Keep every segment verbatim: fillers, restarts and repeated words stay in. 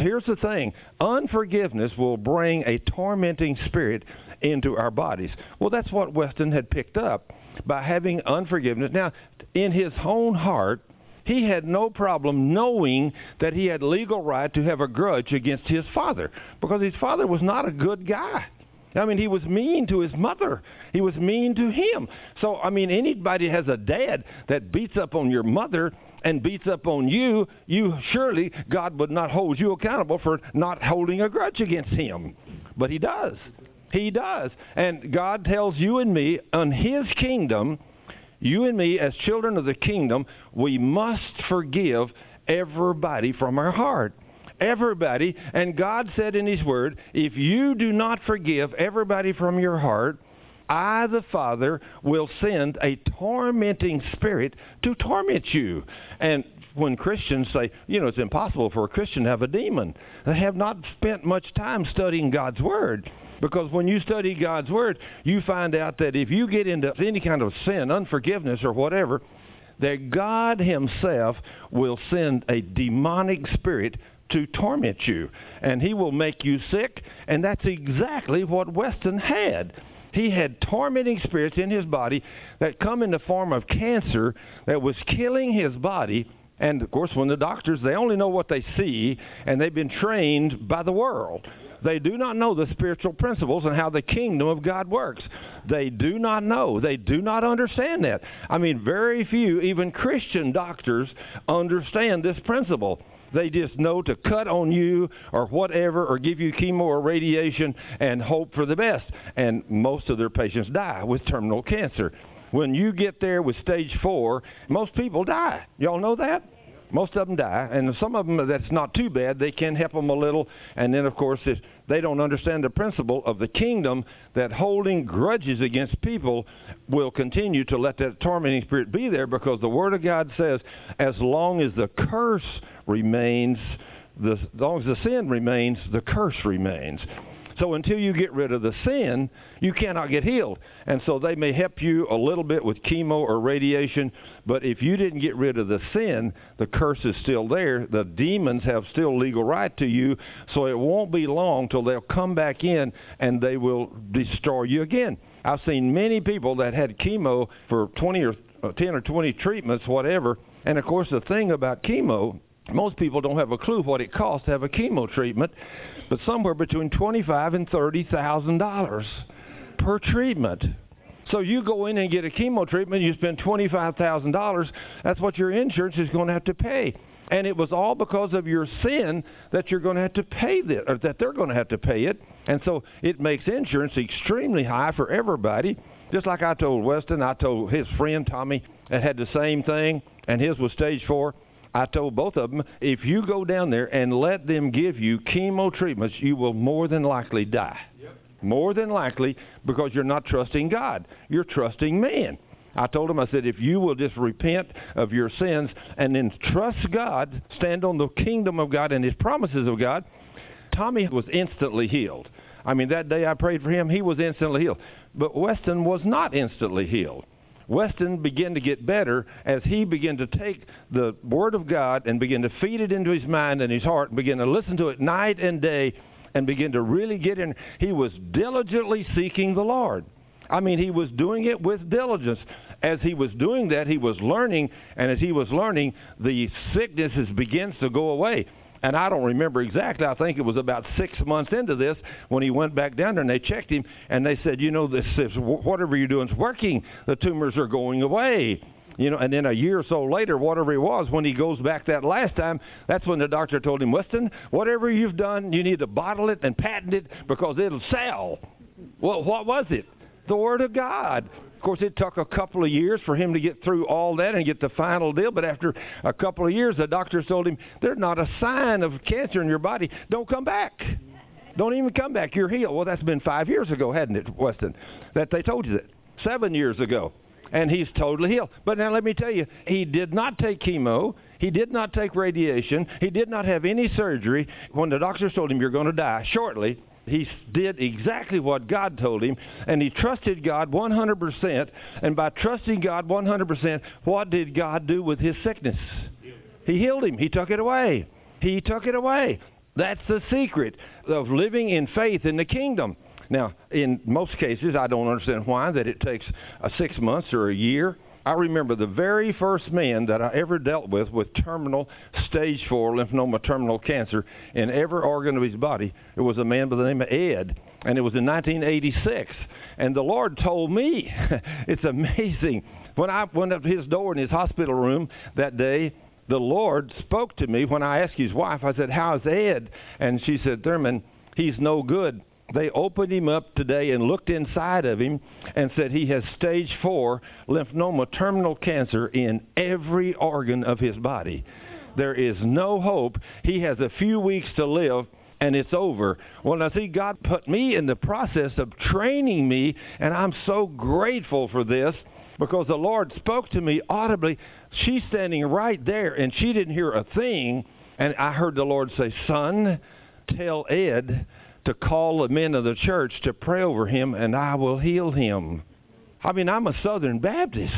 here's the thing. Unforgiveness will bring a tormenting spirit into our bodies. Well, that's what Weston had picked up by having unforgiveness. Now, in his own heart, he had no problem knowing that he had legal right to have a grudge against his father, because his father was not a good guy. I mean, he was mean to his mother. He was mean to him. So, I mean, anybody has a dad that beats up on your mother and beats up on you, you surely, God would not hold you accountable for not holding a grudge against him. But he does. He does. And God tells you and me, on his kingdom, you and me as children of the kingdom, we must forgive everybody from our heart. Everybody. And God said in his word, if you do not forgive everybody from your heart, I, the Father, will send a tormenting spirit to torment you. And when Christians say, you know, it's impossible for a Christian to have a demon, they have not spent much time studying God's word. Because when you study God's word, you find out that if you get into any kind of sin, unforgiveness or whatever, that God himself will send a demonic spirit to torment you. And he will make you sick. And that's exactly what Weston had. He had tormenting spirits in his body that come in the form of cancer that was killing his body. And, of course, when the doctors, they only know what they see, and they've been trained by the world. They do not know the spiritual principles and how the kingdom of God works. They do not know. They do not understand that. I mean, very few, even Christian doctors, understand this principle. They just know to cut on you or whatever, or give you chemo or radiation and hope for the best. And most of their patients die with terminal cancer. When you get there with stage four, most people die. Y'all know that? Most of them die, and some of them, that's not too bad. They can help them a little, and then, of course, if they don't understand the principle of the kingdom, that holding grudges against people will continue to let that tormenting spirit be there, because the Word of God says, as long as the curse remains, the, as long as the sin remains, the curse remains. So until you get rid of the sin, you cannot get healed. And so they may help you a little bit with chemo or radiation, but if you didn't get rid of the sin, the curse is still there. The demons have still legal right to you, so it won't be long till they'll come back in and they will destroy you again. I've seen many people that had chemo for twenty or ten or twenty treatments, whatever, and of course the thing about chemo, most people don't have a clue what it costs to have a chemo treatment, but somewhere between twenty-five thousand and thirty thousand dollars per treatment. So you go in and get a chemo treatment, you spend twenty-five thousand dollars, that's what your insurance is going to have to pay. And it was all because of your sin that you're going to have to pay this, or that they're going to have to pay it. And so it makes insurance extremely high for everybody. Just like I told Weston, I told his friend Tommy that had the same thing, and his was stage four. I told both of them, if you go down there and let them give you chemo treatments, you will more than likely die. Yep. More than likely, because you're not trusting God. You're trusting man. I told him, I said, if you will just repent of your sins and then trust God, stand on the kingdom of God and his promises of God, Tommy was instantly healed. I mean, that day I prayed for him, he was instantly healed. But Weston was not instantly healed. Weston began to get better as he began to take the Word of God and begin to feed it into his mind and his heart, and begin to listen to it night and day, and begin to really get in. He was diligently seeking the Lord. I mean, he was doing it with diligence. As he was doing that, he was learning, and as he was learning, the sicknesses begins to go away. And I don't remember exactly. I think it was about six months into this when he went back down there and they checked him and they said, you know, this is, whatever you're doing is working. The tumors are going away. You know, and then a year or so later, whatever it was, when he goes back that last time, that's when the doctor told him, Weston, whatever you've done, you need to bottle it and patent it because it'll sell. Well, what was it? The Word of God. Of course, it took a couple of years for him to get through all that and get the final deal. But after a couple of years, the doctors told him, there's not a sign of cancer in your body. Don't come back. Don't even come back. You're healed. Well, that's been five years ago, hadn't it, Weston, that they told you that? Seven years ago. And he's totally healed. But now let me tell you, he did not take chemo. He did not take radiation. He did not have any surgery. When the doctors told him, you're going to die shortly, he did exactly what God told him, and he trusted God one hundred percent. And by trusting God one hundred percent, what did God do with his sickness? He healed him. He took it away. He took it away. That's the secret of living in faith in the kingdom. Now, in most cases, I don't understand why that it takes uh, six months or a year. I remember the very first man that I ever dealt with with terminal stage four lymphoma terminal cancer in every organ of his body. It was a man by the name of Ed, and it was in nineteen eighty-six. And the Lord told me, it's amazing, when I went up to his door in his hospital room that day, the Lord spoke to me when I asked his wife. I said, how's Ed? And she said, Thurman, he's no good. They opened him up today and looked inside of him and said he has stage four lymphoma terminal cancer in every organ of his body. There is no hope. He has a few weeks to live, and it's over. Well, now, see, God put me in the process of training me, and I'm so grateful for this because the Lord spoke to me audibly. She's standing right there, and she didn't hear a thing, and I heard the Lord say, son, tell Ed to call the men of the church to pray over him, and I will heal him. I mean, I'm a Southern Baptist.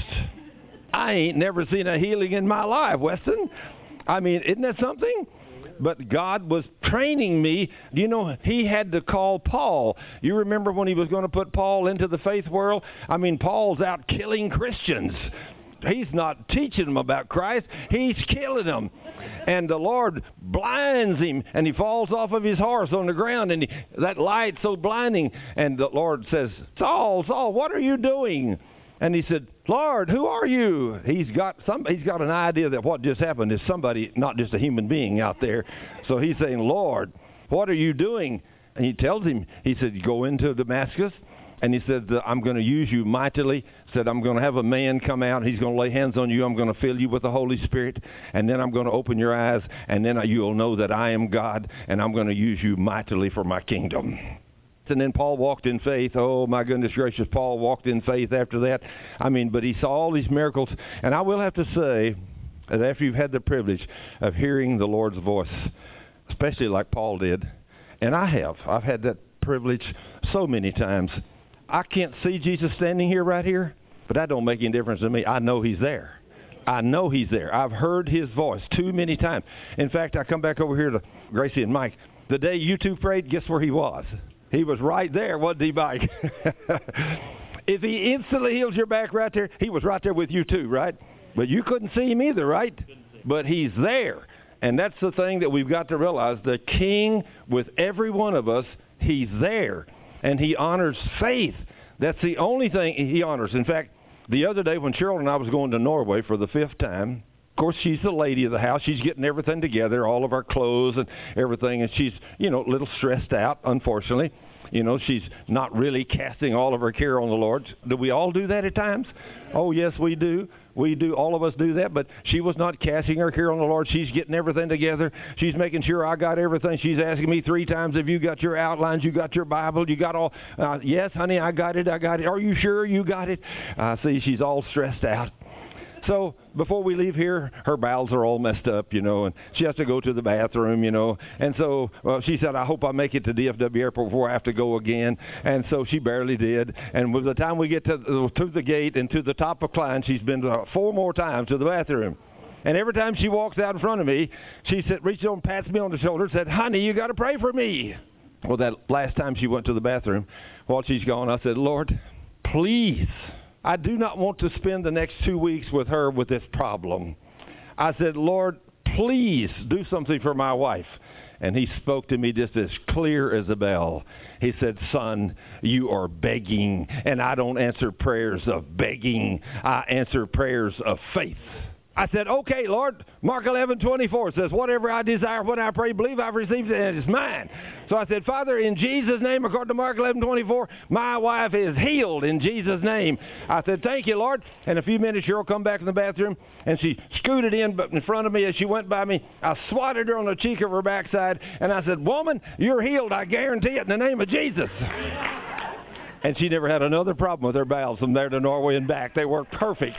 I ain't never seen a healing in my life, Weston. I mean, isn't that something? But God was training me. You know, he had to call Paul. You remember when he was going to put Paul into the faith world? I mean, Paul's out killing Christians. He's not teaching them about Christ. He's killing them. And the Lord blinds him, and he falls off of his horse on the ground, and he, that light's so blinding. And the Lord says, Saul, Saul, what are you doing? And he said, Lord, who are you? He's got some. He's got an idea that what just happened is somebody, not just a human being out there. So he's saying, Lord, what are you doing? And he tells him, he said, go into Damascus. And he said, I'm going to use you mightily. Said, I'm going to have a man come out. He's going to lay hands on you. I'm going to fill you with the Holy Spirit. And then I'm going to open your eyes. And then you'll know that I am God. And I'm going to use you mightily for my kingdom. And then Paul walked in faith. Oh, my goodness gracious, Paul walked in faith after that. I mean, but he saw all these miracles. And I will have to say that after you've had the privilege of hearing the Lord's voice, especially like Paul did, and I have. I've had that privilege so many times. I can't see Jesus standing here right here, but that don't make any difference to me. I know he's there. I know he's there. I've heard his voice too many times. In fact, I come back over here to Gracie and Mike. The day you two prayed, guess where he was? He was right there, wasn't he, Mike? If he instantly heals your back right there, he was right there with you too, right? But you couldn't see him either, right? But he's there. And that's the thing that we've got to realize. The King with every one of us, he's there. And he honors faith. That's the only thing he honors. In fact, the other day when Cheryl and I was going to Norway for the fifth time, of course, she's the lady of the house. She's getting everything together, all of our clothes and everything. And she's, you know, a little stressed out, unfortunately. You know, she's not really casting all of her care on the Lord. Do we all do that at times? Oh, yes, we do. We do. All of us do that. But she was not casting her care on the Lord. She's getting everything together. She's making sure I got everything. She's asking me three times, have you got your outlines? You got your Bible? You got all? Uh, yes, honey, I got it. I got it. Are you sure you got it? I uh, see she's all stressed out. So before we leave here, her bowels are all messed up, you know, and she has to go to the bathroom, you know. And so well, she said, I hope I make it to D F W Airport before I have to go again. And so she barely did. And by the time we get to, to the gate and to the top of Klein, she's been uh, four more times to the bathroom. And every time she walks out in front of me, she said, reaches over and pats me on the shoulder and said, honey, you got to pray for me. Well, that last time she went to the bathroom, while she's gone, I said, Lord, please, I do not want to spend the next two weeks with her with this problem. I said, Lord, please do something for my wife. And he spoke to me just as clear as a bell. He said, son, you are begging, and I don't answer prayers of begging. I answer prayers of faith. I said, okay, Lord. Mark eleven twenty-four says, whatever I desire, when I pray, believe I've received it, and it's mine. So I said, Father, in Jesus' name, according to Mark eleven twenty-four, my wife is healed in Jesus' name. I said, thank you, Lord. In a few minutes, Cheryl come back in the bathroom, and she scooted in in front of me as she went by me. I swatted her on the cheek of her backside, and I said, woman, you're healed. I guarantee it in the name of Jesus. And she never had another problem with her bowels from there to Norway and back. They worked perfect.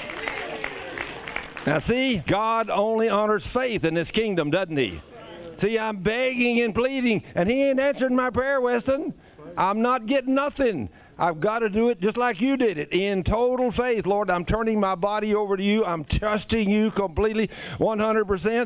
Now, see, God only honors faith in this kingdom, doesn't he? See, I'm begging and pleading, and he ain't answering my prayer, Weston. I'm not getting nothing. I've got to do it just like you did it, in total faith. Lord, I'm turning my body over to you. I'm trusting you completely, one hundred percent.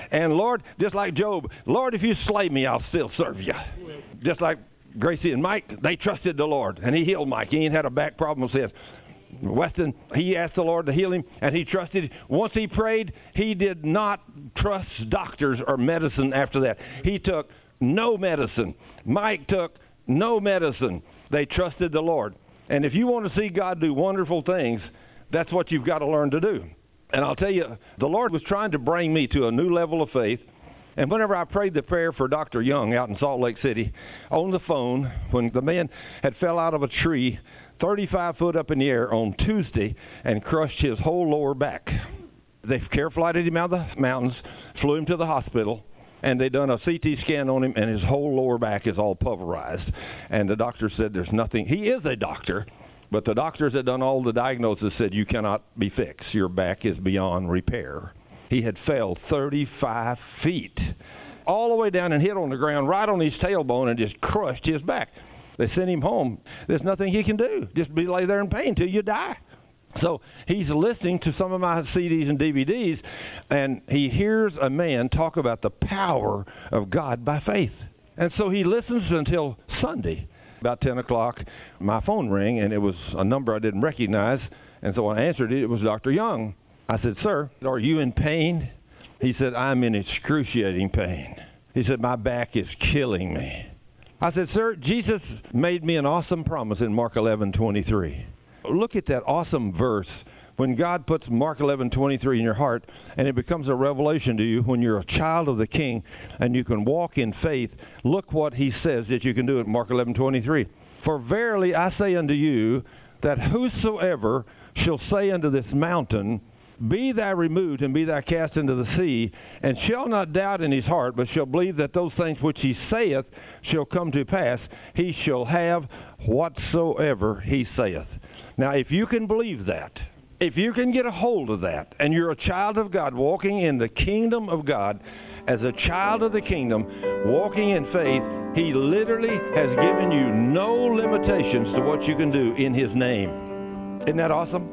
And Lord, just like Job, Lord, if you slay me, I'll still serve you. Just like Gracie and Mike, they trusted the Lord, and he healed Mike. He ain't had a back problem since. Weston, he asked the Lord to heal him, and he trusted. Once he prayed, he did not trust doctors or medicine after that. He took no medicine. Mike took no medicine. They trusted the Lord. And if you want to see God do wonderful things, that's what you've got to learn to do. And I'll tell you, the Lord was trying to bring me to a new level of faith. And whenever I prayed the prayer for Doctor Young out in Salt Lake City, on the phone, when the man had fell out of a tree thirty-five foot up in the air on Tuesday and crushed his whole lower back. They care flighted him out of the mountains, flew him to the hospital, and they done a C T scan on him, and his whole lower back is all pulverized. And the doctor said there's nothing. He is a doctor, but the doctors that done all the diagnosis said you cannot be fixed. Your back is beyond repair. He had fell thirty-five feet, all the way down and hit on the ground right on his tailbone and just crushed his back. They sent him home. There's nothing he can do. Just be lay there in pain till you die. So he's listening to some of my C Ds and D V Ds, and he hears a man talk about the power of God by faith. And so he listens until Sunday. About ten o'clock, my phone rang, and it was a number I didn't recognize. And so when I answered it, it was Doctor Young. I said, "Sir, are you in pain?" He said, "I'm in excruciating pain." He said, "My back is killing me." I said, "Sir, Jesus made me an awesome promise in Mark eleven twenty-three. Look at that awesome verse. When God puts Mark eleven twenty-three in your heart, and it becomes a revelation to you when you're a child of the King and you can walk in faith, look what he says that you can do at Mark eleven twenty-three. For verily I say unto you, that whosoever shall say unto this mountain, Be thou removed, and be thou cast into the sea, and shall not doubt in his heart, but shall believe that those things which he saith shall come to pass, he shall have whatsoever he saith." Now, if you can believe that, if you can get a hold of that, and you're a child of God, walking in the kingdom of God, as a child of the kingdom, walking in faith, he literally has given you no limitations to what you can do in his name. Isn't that awesome?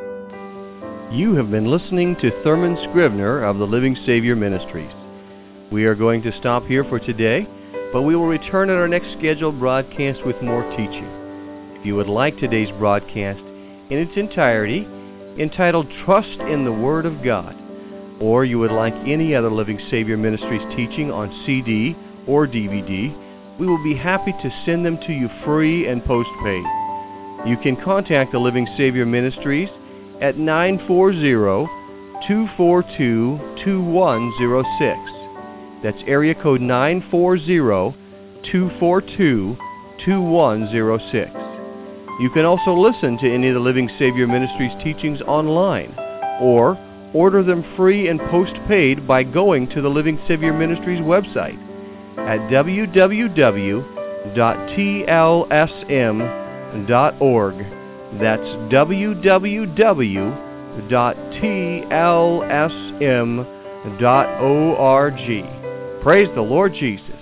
You have been listening to Thurman Scrivener of the Living Savior Ministries. We are going to stop here for today, but we will return at our next scheduled broadcast with more teaching. If you would like today's broadcast in its entirety, entitled Trust in the Word of God, or you would like any other Living Savior Ministries teaching on C D or D V D, we will be happy to send them to you free and postpaid. You can contact the Living Savior Ministries at nine four zero, two four two, two one zero six. That's area code nine four zero, two four two, two one zero six. You can also listen to any of the Living Savior Ministries teachings online, or order them free and postpaid by going to the Living Savior Ministries website at w w w dot t l s m dot org. That's w w w dot t l s m dot org. Praise the Lord Jesus.